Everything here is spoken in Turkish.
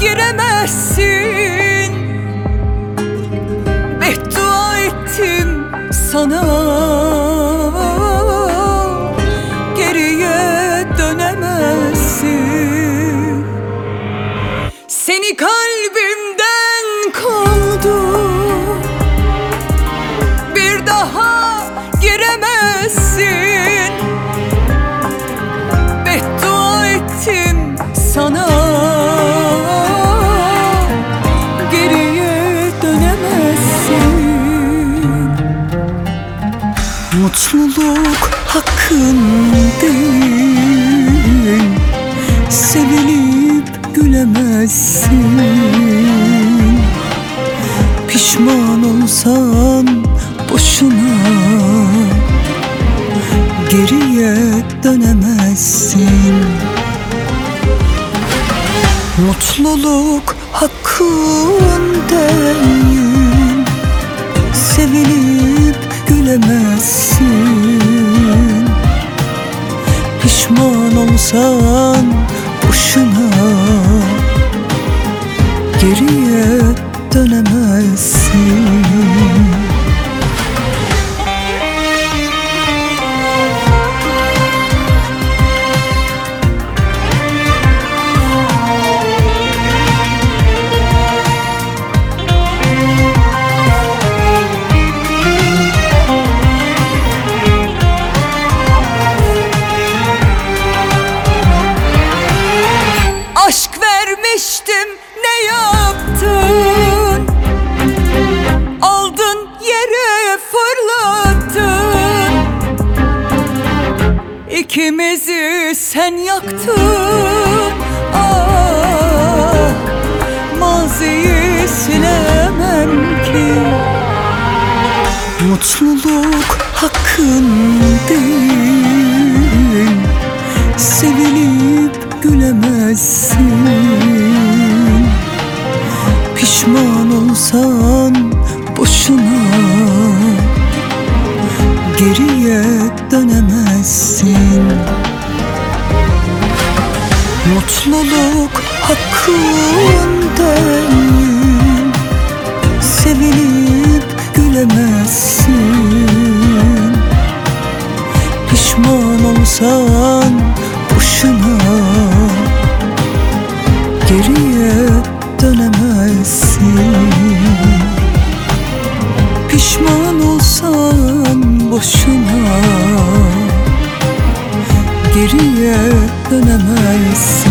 giremezsin. Beddua ettim sana, geriye dönemezsin. Seni kalbimden kovdum, bir daha giremezsin. Beddua ettim sana, geriye dönemezsin. Mutluluk hakkın değil, sevilip gülemezsin. Pişman olsan boşuna, geriye dönemezsin. Mutluluk hakkın değil, sevilip gülemezsin. Pişman olsan boşuna, geriye dönemezsin. Aşk vermiştim, ne yaptın? Aldın yere fırlattın. İkimizi sen yaktın. Ah, maziyi silemem ki. Mutluluk hakkın değil, sevilip gülemezsin. Pişman olsan boşuna, geriye dönemezsin. Mutluluk hakkın değil, sevilip gülemezsin. Pişman olsan boşuna, geriye dönemezsin. Pişman olsan boşuna, geriye dönemezsin.